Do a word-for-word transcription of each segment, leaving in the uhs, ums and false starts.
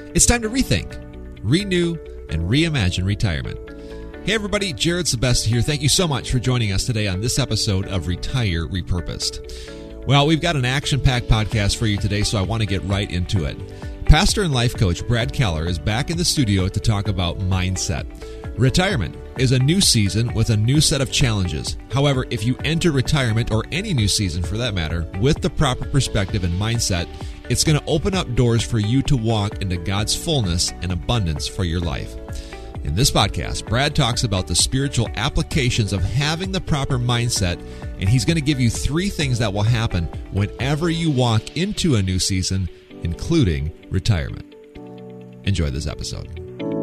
It's time to rethink, renew, and reimagine retirement. Hey everybody, Jared Sebesta here. Thank you so much for joining us today on this episode of Retire Repurposed. Well, we've got an action-packed podcast for you today, so I want to get right into it. Pastor and life coach Brad Keller is back in the studio to talk about mindset. Retirement is a new season with a new set of challenges. However, if you enter retirement, or any new season for that matter, with the proper perspective and mindset, it's going to open up doors for you to walk into God's fullness and abundance for your life. In this podcast, Brad talks about the spiritual applications of having the proper mindset, and he's going to give you three things that will happen whenever you walk into a new season, including retirement. Enjoy this episode.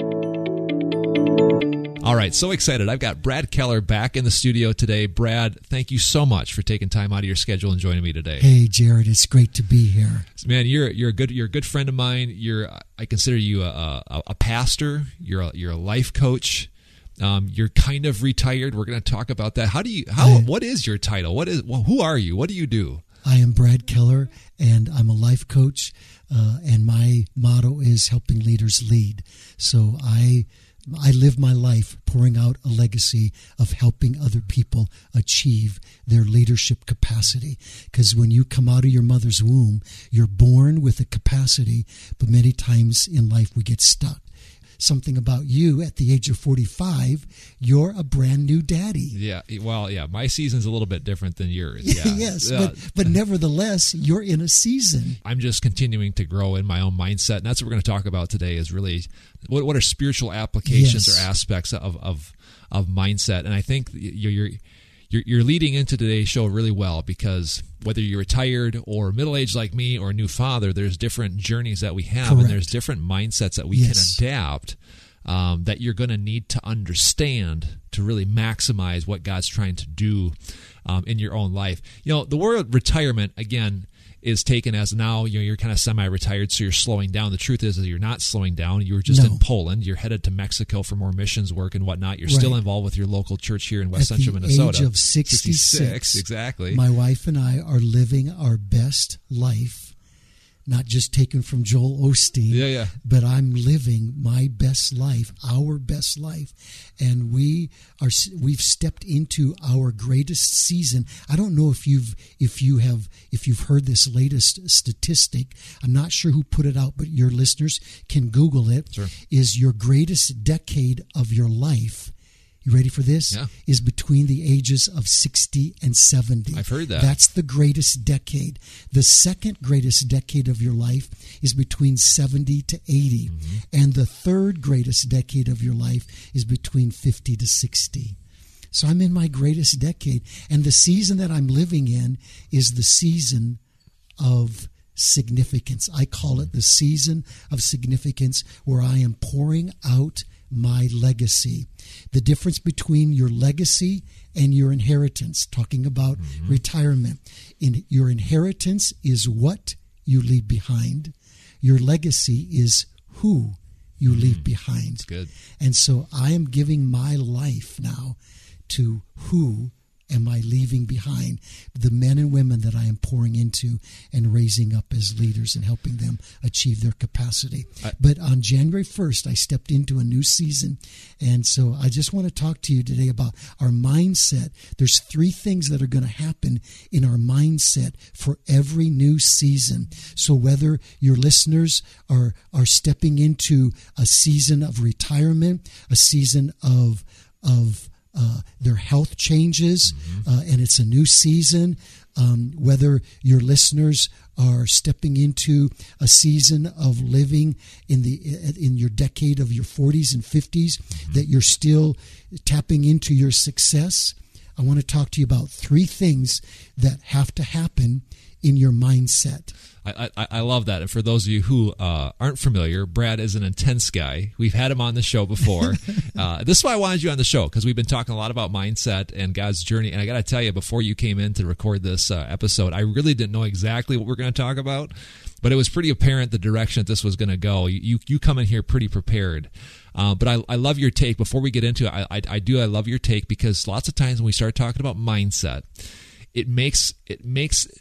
All right, so excited. I've got Brad Keller back in the studio today. Brad, thank you so much for taking time out of your schedule and joining me today. Hey, Jared, it's great to be here. Man, you're you're a good you're a good friend of mine. You're I consider you a a, a pastor. You're a, you're a life coach. Um, you're kind of retired. We're going to talk about that. How do you how I, what is your title? What is well, who are you? What do you do? I am Brad Keller, and I'm a life coach. Uh, and my motto is helping leaders lead. So I. I live my life pouring out a legacy of helping other people achieve their leadership capacity. Because when you come out of your mother's womb, you're born with a capacity, but many times in life we get stuck. Something about you at the age of forty-five, you're a brand new daddy. Yeah, well, yeah, my season's a little bit different than yours. Yeah. yes, uh, but, but nevertheless, you're in a season. I'm just continuing to grow in my own mindset, and that's what we're going to talk about today is really what, what are spiritual applications yes. or aspects of, of of mindset. And I think you're, you're You're, you're leading into today's show really well, because whether you're retired or middle-aged like me or a new father, there's different journeys that we have. Correct. And there's different mindsets that we yes. can adapt um, that you're going to need to understand to really maximize what God's trying to do um, in your own life. You know, the word retirement, again, is taken as now you know, you're kind of semi-retired, so you're slowing down. The truth is, is you're not slowing down. You were just no. in Poland. You're headed to Mexico for more missions work and whatnot. You're right. still involved with your local church here in West At Central Minnesota. At the age of sixty-six, sixty-six, exactly. My wife and I are living our best life, not just taken from Joel Osteen, yeah, yeah. but I'm living my best life, our best life, and we are we've stepped into our greatest season. I don't know if you've if you have if you've heard this latest statistic. I'm not sure who put it out, but your listeners can Google it. Sure. Is your greatest decade of your life? You ready for this? Yeah. Is between the ages of sixty and seventy. I've heard that. That's the greatest decade. The second greatest decade of your life is between seventy to eighty. Mm-hmm. And the third greatest decade of your life is between fifty to sixty. So I'm in my greatest decade. And the season that I'm living in is the season of significance. I call it the season of significance, where I am pouring out my legacy. The difference between your legacy and your inheritance, talking about mm-hmm. retirement. In your inheritance is what you leave behind. Your legacy is who you mm-hmm. leave behind. That's good. And so I am giving my life now to who am I leaving behind? The men and women that I am pouring into and raising up as leaders and helping them achieve their capacity. I, but on January first, I stepped into a new season. And so I just want to talk to you today about our mindset. There's three things that are going to happen in our mindset for every new season. So whether your listeners are, are stepping into a season of retirement, a season of, of, Uh, their health changes, mm-hmm. uh, and it's a new season. Um, whether your listeners are stepping into a season of living in the in your decade of your forties and fifties, mm-hmm. that you're still tapping into your success, I want to talk to you about three things that have to happen in your mindset. I, I, I love that. And for those of you who uh, aren't familiar, Brad is an intense guy. We've had him on the show before. uh, this is why I wanted you on the show, because we've been talking a lot about mindset and God's journey. And I got to tell you, before you came in to record this uh, episode, I really didn't know exactly what we're going to talk about, but it was pretty apparent the direction that this was going to go. You, you you come in here pretty prepared. Uh, but I, I love your take. Before we get into it, I, I, I do I love your take, because lots of times when we start talking about mindset, it makes it makes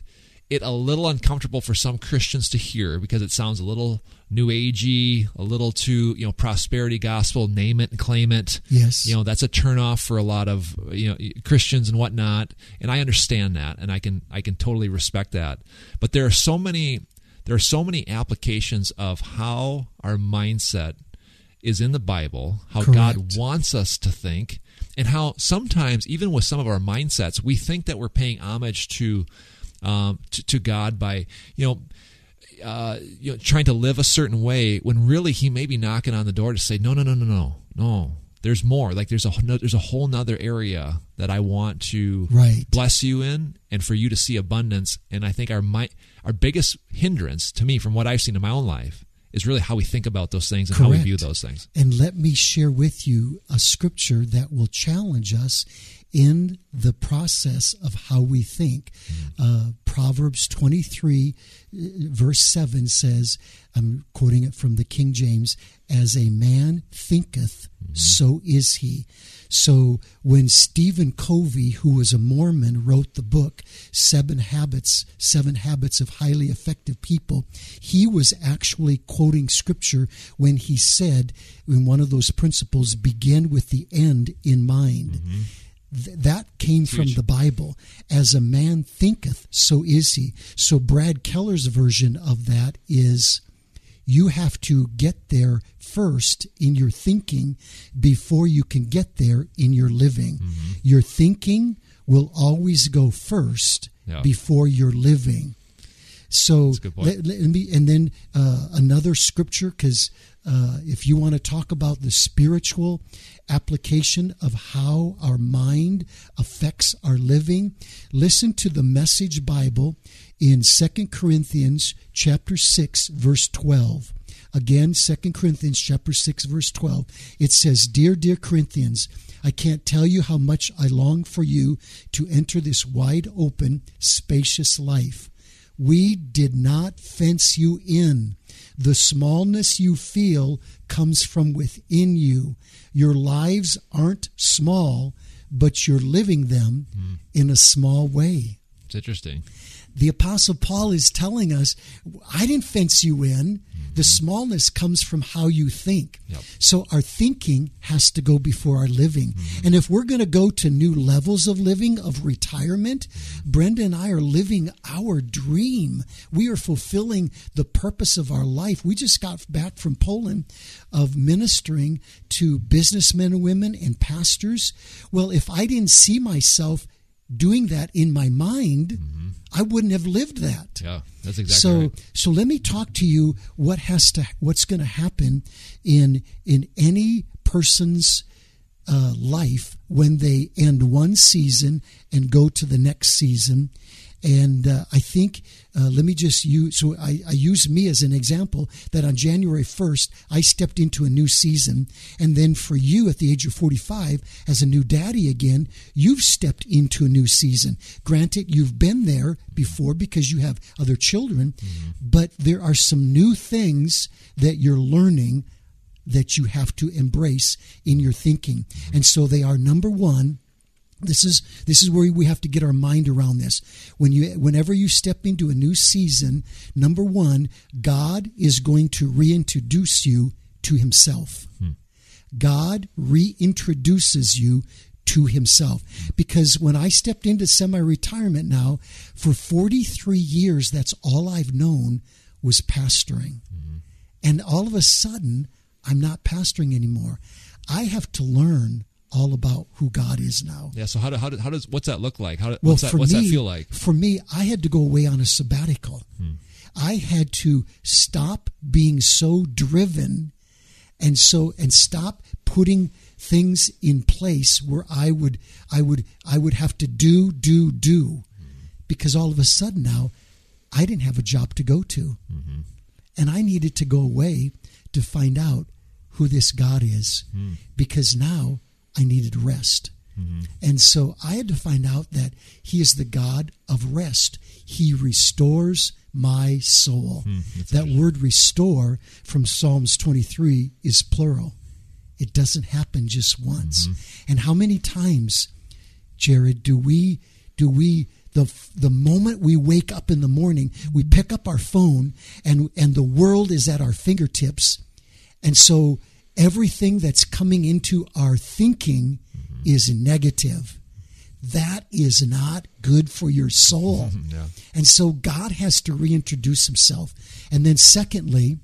it a little uncomfortable for some Christians to hear because it sounds a little new agey, a little too, you know, prosperity gospel, name it and claim it. Yes. You know, that's a turnoff for a lot of, you know, Christians and whatnot. And I understand that, and I can I can totally respect that. But there are so many there are so many applications of how our mindset is in the Bible, how Correct. God wants us to think, and how sometimes, even with some of our mindsets, we think that we're paying homage to um, to, to God by, you know, uh, you know, trying to live a certain way, when really He may be knocking on the door to say, no, no, no, no, no, no. There's more. Like there's a there's a whole nother area that I want to right. bless you in, and for you to see abundance. And I think our my, our biggest hindrance, to me, from what I've seen in my own life, is really how we think about those things and Correct. how we view those things. And let me share with you a scripture that will challenge us in the process of how we think. Uh, Proverbs twenty-three, verse seven says, I'm quoting it from the King James, as a man thinketh, mm-hmm. so is he. So when Stephen Covey, who was a Mormon, wrote the book, Seven Habits, Seven Habits of Highly Effective People, he was actually quoting scripture when he said, in one of those principles, begin with the end in mind. Mm-hmm. Th- that came Huge. From the Bible. As a man thinketh, so is he. So Brad Keller's version of that is, you have to get there first in your thinking before you can get there in your living. Mm-hmm. Your thinking will always go first yeah. before your living. So, let, let me, and then uh, another scripture, because uh, if you want to talk about the spiritual application of how our mind affects our living, listen to the Message Bible in Second Corinthians chapter six, verse twelve. Again, Second Corinthians chapter six, verse twelve. It says, Dear, dear Corinthians, I can't tell you how much I long for you to enter this wide open, spacious life. We did not fence you in. The smallness you feel comes from within you. Your lives aren't small, but you're living them mm. in a small way. It's interesting. The Apostle Paul is telling us, I didn't fence you in. Mm-hmm. The smallness comes from how you think. Yep. So our thinking has to go before our living. Mm-hmm. And if we're going to go to new levels of living, of retirement, mm-hmm. Brenda and I are living our dream. We are fulfilling the purpose of our life. We just got back from Poland of ministering to businessmen and women and pastors. Well, if I didn't see myself doing that in my mind, mm-hmm. I wouldn't have lived that. Yeah, that's exactly so, right. So let me talk to you what has to, what's going to happen in in any person's uh, life when they end one season and go to the next season. And uh, I think, uh, let me just use, so I, I use me as an example, that on January first, I stepped into a new season. And then for you at the age of forty-five, as a new daddy again, you've stepped into a new season. Granted, you've been there before because you have other children, mm-hmm. but there are some new things that you're learning that you have to embrace in your thinking. Mm-hmm. And so they are, number one, This is this is where we have to get our mind around this. When you, whenever you step into a new season, number one, God is going to reintroduce you to Himself. Hmm. God reintroduces you to Himself. Because when I stepped into semi-retirement now, for forty-three years, that's all I've known was pastoring. Hmm. And all of a sudden, I'm not pastoring anymore. I have to learn all about who God is now. Yeah. So how do, how, do, how does what's that look like? How do, well, what's, that, for what's me, that feel like? For me, I had to go away on a sabbatical. Hmm. I had to stop being so driven, and so and stop putting things in place where I would I would I would have to do do do, hmm. because all of a sudden now I didn't have a job to go to, mm-hmm. and I needed to go away to find out who this God is, hmm. because now I needed rest. Mm-hmm. And so I had to find out that He is the God of rest. He restores my soul. Mm, that word restore from Psalms twenty-three is plural. It doesn't happen just once. Mm-hmm. And how many times, Jared, do we do we The the moment we wake up in the morning, we pick up our phone, and and the world is at our fingertips. And so everything that's coming into our thinking mm-hmm. is negative. That is not good for your soul. Mm-hmm, yeah. And so God has to reintroduce himself. And then secondly,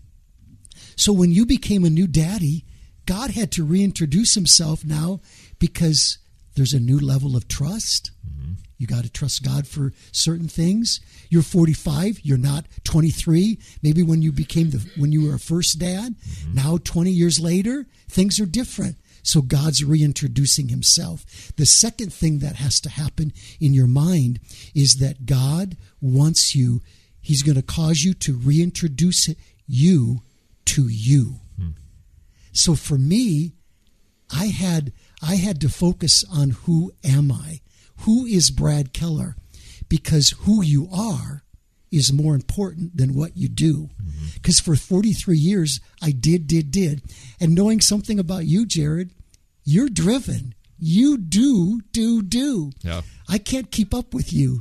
so when you became a new daddy, God had to reintroduce himself now because there's a new level of trust. Mm-hmm. You got to trust God for certain things. You're forty-five. You're not twenty-three. Maybe when you became the when you were a first dad. Mm-hmm. Now, twenty years later, things are different. So God's reintroducing himself. The second thing that has to happen in your mind is that God wants you. He's going to cause you to reintroduce you to you. Hmm. So for me, I had I had to focus on who am I? Who is Brad Keller? Because who you are is more important than what you do. Because mm-hmm. for forty-three years, I did, did, did. And knowing something about you, Jared, you're driven. You do, do, do. Yeah. I can't keep up with you.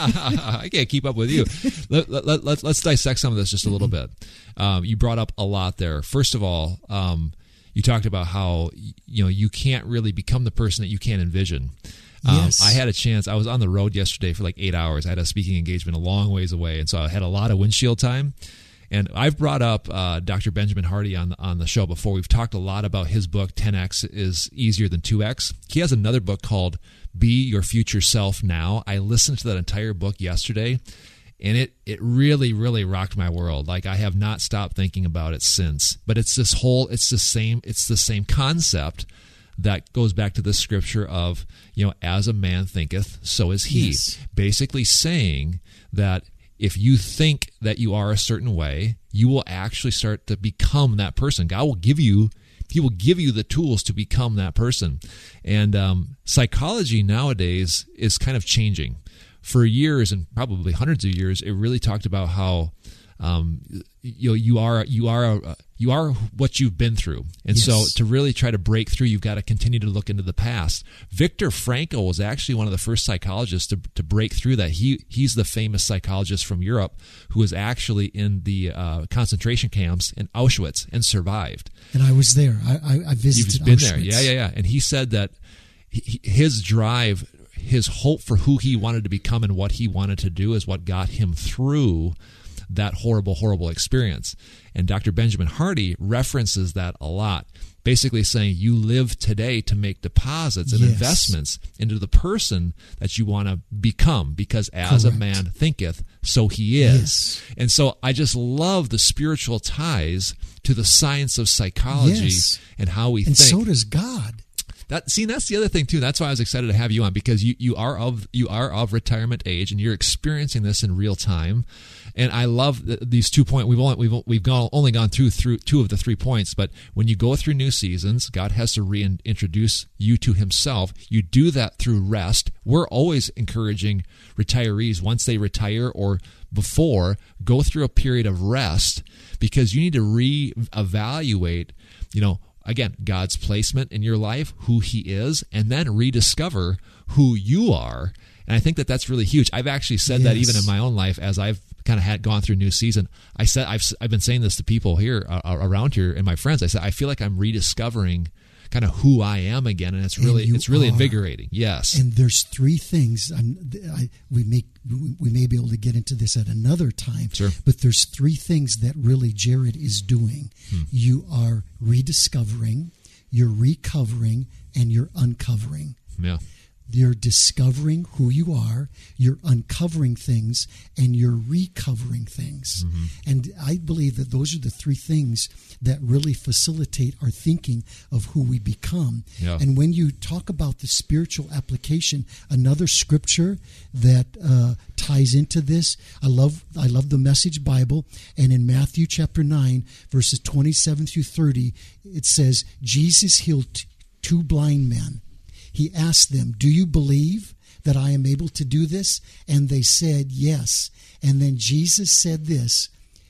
I can't keep up with you. Let, let, let, let's, let's dissect some of this just a little bit. Um, you brought up a lot there. First of all, um, you talked about how you know you can't really become the person that you can't envision. Um, yes. I had a chance. I was on the road yesterday for like eight hours. I had a speaking engagement a long ways away, and so I had a lot of windshield time. And I've brought up uh, Doctor Benjamin Hardy on the, on the show before. We've talked a lot about his book, ten X is Easier Than two X. He has another book called Be Your Future Self Now. I listened to that entire book yesterday, and it, it really, really rocked my world. Like, I have not stopped thinking about it since. But it's this whole, it's the same, it's the same concept that goes back to the scripture of, you know, as a man thinketh, so is he. Yes. Basically saying that if you think that you are a certain way, you will actually start to become that person. God will give you, he will give you the tools to become that person. And um, psychology nowadays is kind of changing. For years, and probably hundreds of years, it really talked about how um, you know, you are you are a, you are what you've been through, and yes. so to really try to break through, you've got to continue to look into the past. Viktor Frankl was actually one of the first psychologists to to break through that. He he's the famous psychologist from Europe who was actually in the uh, concentration camps in Auschwitz and survived. And I was there. I, I, I visited. You've been Auschwitz. there, yeah, yeah, yeah. And he said that he, his drive, his hope for who he wanted to become and what he wanted to do is what got him through that horrible, horrible experience. And Doctor Benjamin Hardy references that a lot, basically saying you live today to make deposits and yes. investments into the person that you want to become, because as Correct. a man thinketh, so he is. Yes. And so I just love the spiritual ties to the science of psychology yes. and how we and think. And so does God. That, see, that's the other thing too. That's why I was excited to have you on, because you, you are of you are of retirement age and you're experiencing this in real time. And I love th- these two points. We've only we've we've gone, only gone through through two of the three points. But when you go through new seasons, God has to reintroduce you to Himself. You do that through rest. We're always encouraging retirees, once they retire or before, go through a period of rest, because you need to reevaluate, you know, again, God's placement in your life, who He is, and then rediscover who you are. And I think that that's really huge. I've actually said yes. that even in my own life as I've kind of had gone through new season. I said I've I've been saying this to people here uh, around here and my friends. I said I feel like I'm rediscovering kind of who I am again, and it's really and it's really are. invigorating. Yes. And there's three things. I'm, I, we may we may be able to get into this at another time. Sure. But there's three things that really Jared is doing. Hmm. You are rediscovering, you're recovering, and you're uncovering. Yeah. You're discovering who you are, you're uncovering things, and you're recovering things. Mm-hmm. And I believe that those are the three things that really facilitate our thinking of who we become. Yeah. And when you talk about the spiritual application, another scripture that uh, ties into this, I love I love the Message Bible, and in Matthew chapter nine, verses twenty-seven through thirty, it says, Jesus healed t- two blind men. He asked them, do you believe that I am able to do this? And they said, yes. And then Jesus said this,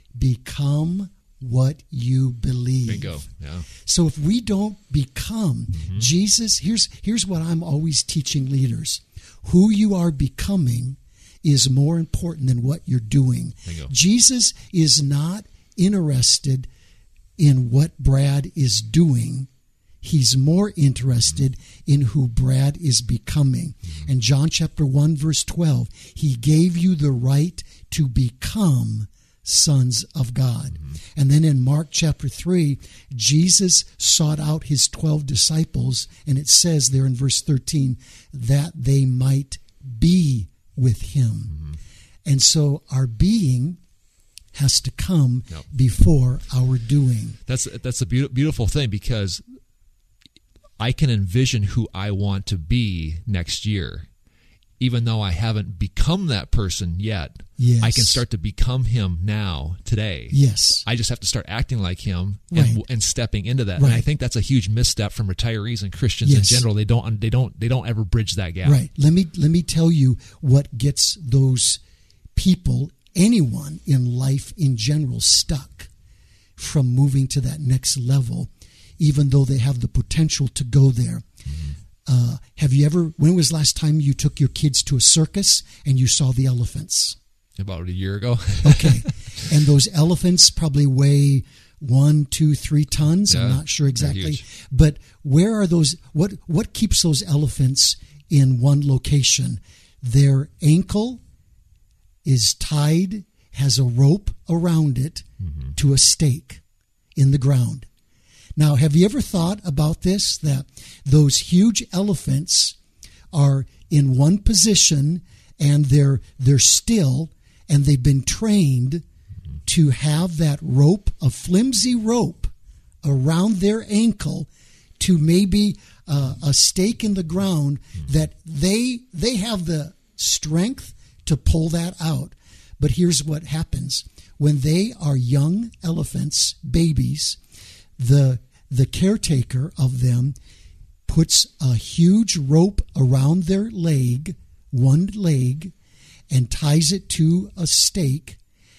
become what you believe. Bingo. Yeah. So if we don't become mm-hmm. Jesus, here's, here's what I'm always teaching leaders. Who you are becoming is more important than what you're doing. Jesus is not interested in what Brad is doing. He's more interested mm-hmm. in who Brad is becoming. Mm-hmm. And John chapter one, verse twelve, he gave you the right to become sons of God. Mm-hmm. And then in Mark chapter three, Jesus sought out his twelve disciples, and it says there in verse thirteen, that they might be with him. Mm-hmm. And so our being has to come yep. before our doing. That's that's a be- beautiful thing, because I can envision who I want to be next year. Even though I haven't become that person yet, yes. I can start to become him now, today. Yes. I just have to start acting like him and, right. and stepping into that. Right. And I think that's a huge misstep from retirees and Christians yes. in general. They don't, they don't, they don't ever bridge that gap. Right. Let me let me tell you what gets those people, anyone in life in general, stuck from moving to that next level, even though they have the potential to go there. Mm-hmm. Uh, have you ever, when was the last time you took your kids to a circus and you saw the elephants? About a year ago. Okay. And those elephants probably weigh one, two, three tons. Yeah, I'm not sure exactly. But where are those, what, what keeps those elephants in one location? Their ankle is tied, has a rope around it mm-hmm. to a stake in the ground. Now, have you ever thought about this, that those huge elephants are in one position and they're they're still, and they've been trained mm-hmm. to have that rope, a flimsy rope, around their ankle to maybe uh, a stake in the ground, mm-hmm. that they they have the strength to pull that out. But here's what happens. When they are young elephants, babies, the the caretaker of them puts a huge rope around their leg, one leg, and ties it to a stake.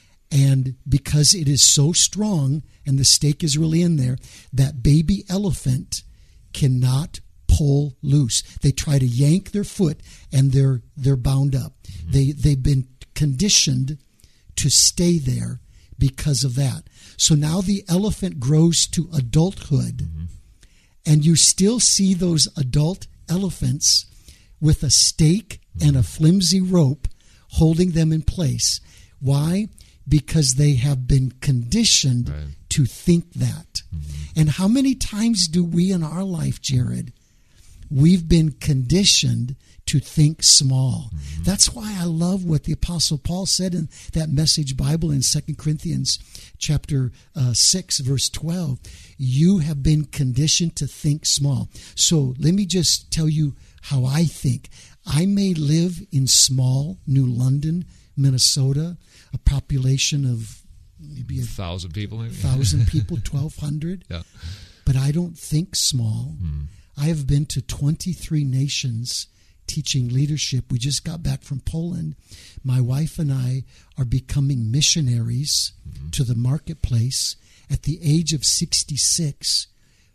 And because it is so strong and the stake is really in there, that baby elephant cannot pull loose. They try to yank their foot and they're they're bound up. Mm-hmm. They they've been conditioned to stay there because of that. So now the elephant grows to adulthood, mm-hmm. and you still see those adult elephants with a stake mm-hmm. and a flimsy rope holding them in place. Why? Because they have been conditioned right. to think that. Mm-hmm. And how many times do we in our life, Jared, we've been conditioned to think small. Mm-hmm. That's why I love what the Apostle Paul said in that Message Bible in Second Corinthians chapter uh, six, verse twelve. You have been conditioned to think small. So let me just tell you how I think. I may live in small New London, Minnesota, a population of maybe a thousand people, maybe thousand people, twelve hundred. Yeah. But I don't think small. Mm. I have been to twenty-three nations teaching leadership. We just got back from Poland. My wife and I are becoming missionaries mm-hmm. to the marketplace. At the age of sixty-six,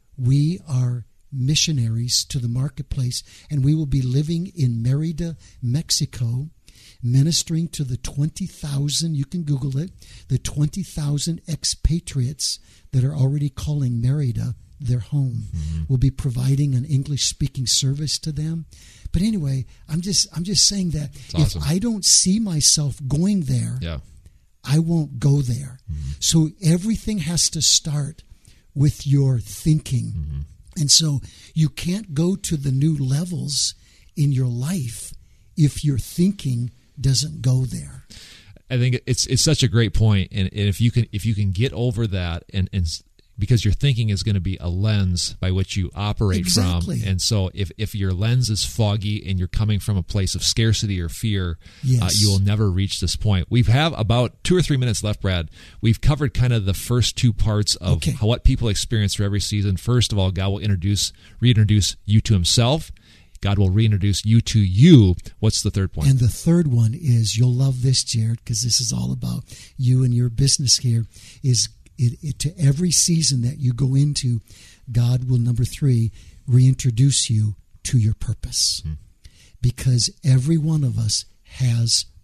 we are missionaries to the marketplace, and we will be living in Merida, Mexico, ministering to the twenty thousand, you can Google it, the twenty thousand expatriates that are already calling Merida their home. Mm-hmm. We'll be providing an English-speaking service to them. But anyway, I'm just I'm just saying that awesome. If I don't see myself going there, yeah. I won't go there. Mm-hmm. So everything has to start with your thinking. Mm-hmm. And so you can't go to the new levels in your life if your thinking doesn't go there. I think it's it's such a great point, and, and if you can if you can get over that, and, and because your thinking is going to be a lens by which you operate exactly. from, and so if, if your lens is foggy and you're coming from a place of scarcity or fear, yes. uh, you will never reach this point. We have about two or three minutes left, Brad. We've covered kind of the first two parts of okay. how, what people experience through every season. First of all, God will introduce reintroduce you to Himself. God will reintroduce you to you. What's the third point? And the third one is, you'll love this, Jared, because this is all about you and your business here, is it, it, to every season that you go into, God will, number three, reintroduce you to your purpose. Hmm. Because every one of us has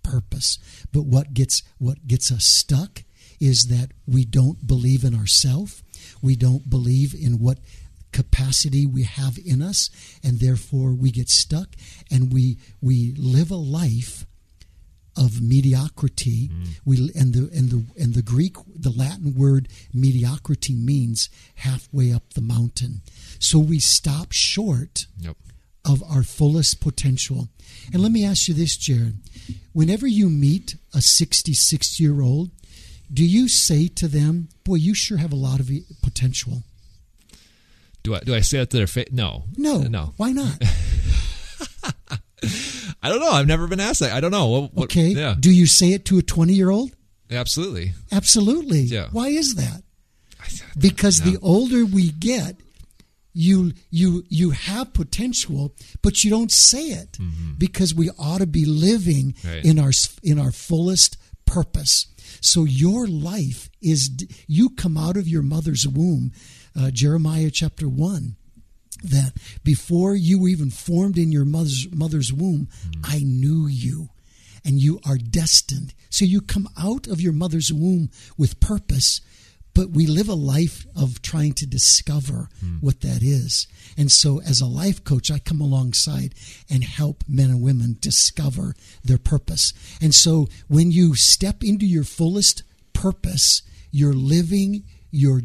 purpose. But what gets what gets us stuck is that we don't believe in ourselves. We don't believe in what capacity we have in us, and therefore we get stuck, and we we live a life of mediocrity. Mm. We and the and the and the Greek, the Latin word mediocrity means halfway up the mountain. So we stop short yep. of our fullest potential. And let me ask you this, Jared. Whenever you meet a sixty-six-year-old, do you say to them, "Boy, you sure have a lot of potential"? Do I do I say that to their face? No. No. No. Why not? I don't know. I've never been asked that. I don't know. What, what, okay. Yeah. Do you say it to a twenty-year-old? Absolutely. Absolutely. Yeah. Why is that? Because no. the older we get, you you you have potential, but you don't say it mm-hmm. because we ought to be living right. in our in our fullest purpose. So your life is, you come out of your mother's womb, uh, Jeremiah chapter one, that before you even formed in your mother's mother's womb, mm-hmm. I knew you, and you are destined. So you come out of your mother's womb with purpose, but we live a life of trying to discover mm. what that is. And so as a life coach, I come alongside and help men and women discover their purpose. And so when you step into your fullest purpose, you're living your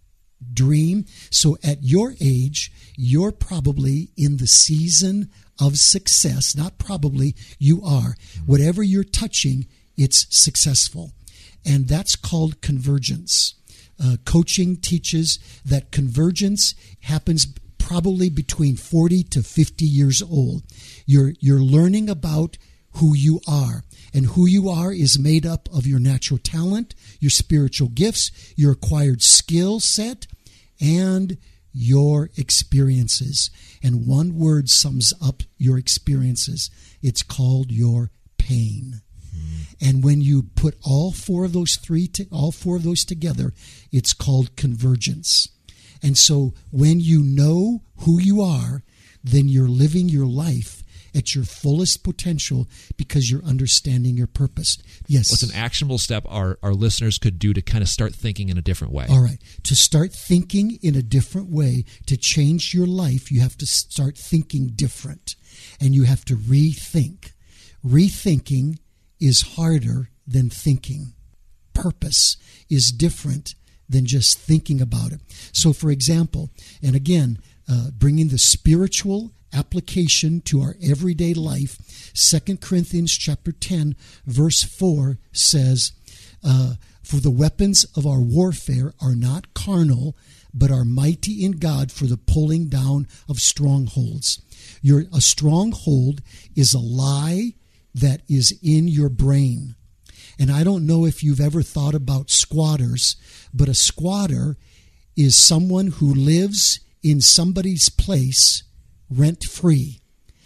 dream. So at your age, you're probably in the season of success. Not probably, you are. Mm. Whatever you're touching, it's successful. And that's called convergence. Uh, coaching teaches that convergence happens probably between forty to fifty years old. You're you're learning about who you are, and who you are is made up of your natural talent, your spiritual gifts, your acquired skill set, and your experiences. And one word sums up your experiences. It's called your pain. And when you put all four of those three, to, all four of those together, it's called convergence. And so when you know who you are, then you're living your life at your fullest potential because you're understanding your purpose. Yes. What's an actionable step our, our listeners could do to kind of start thinking in a different way? All right. To start thinking in a different way, to change your life, you have to start thinking different. And you have to rethink. Rethinking is harder than thinking. Purpose is different than just thinking about it. So, for example, and again, uh, bringing the spiritual application to our everyday life, Second Corinthians chapter ten, verse four says, uh, "For the weapons of our warfare are not carnal, but are mighty in God for the pulling down of strongholds." Your, a stronghold is a lie that is in your brain. And I don't know if you've ever thought about squatters, but a squatter is someone who lives in somebody's place rent-free.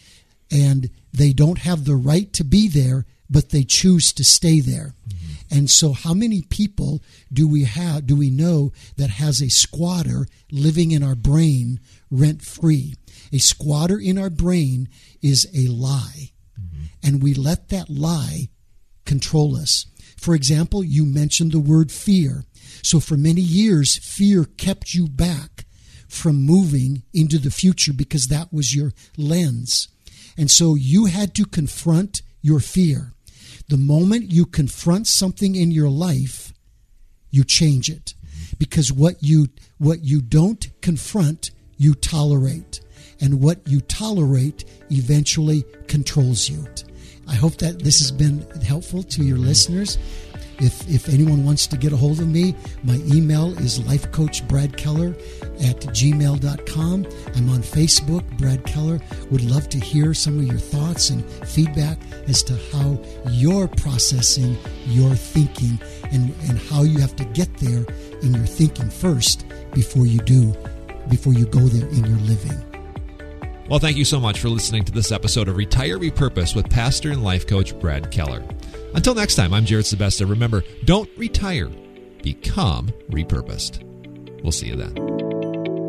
And they don't have the right to be there, but they choose to stay there. Mm-hmm. And so how many people do we have, do we know that has a squatter living in our brain rent-free? A squatter in our brain is a lie. And we let that lie control us. For example, you mentioned the word fear. So for many years, fear kept you back from moving into the future because that was your lens. And so you had to confront your fear. The moment you confront something in your life, you change it. Because what you what you don't confront, you tolerate. And what you tolerate eventually controls you. I hope that this has been helpful to your listeners. If if anyone wants to get a hold of me, my email is lifecoachbradkeller at gmail dot com. I'm on Facebook, Brad Keller. Would love to hear some of your thoughts and feedback as to how you're processing your thinking and, and how you have to get there in your thinking first before you do, before you go there in your living. Well, thank you so much for listening to this episode of Retire Repurpose with pastor and life coach Brad Keller. Until next time, I'm Jared Sebesta. Remember, don't retire, become repurposed. We'll see you then.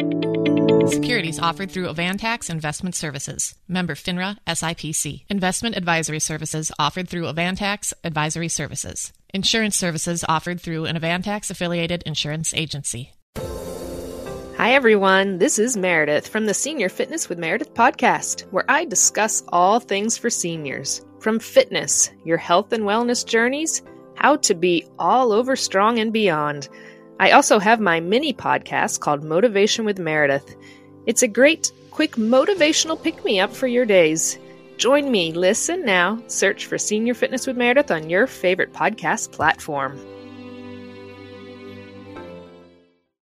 Securities offered through Avantax Investment Services. Member FINRA S I P C. Investment advisory services offered through Avantax Advisory Services. Insurance services offered through an Avantax-affiliated insurance agency. Hi, everyone. This is Meredith from the Senior Fitness with Meredith podcast, where I discuss all things for seniors. From fitness, your health and wellness journeys, how to be all over strong and beyond. I also have my mini podcast called Motivation with Meredith. It's a great, quick motivational pick-me-up for your days. Join me, listen now, search for Senior Fitness with Meredith on your favorite podcast platform.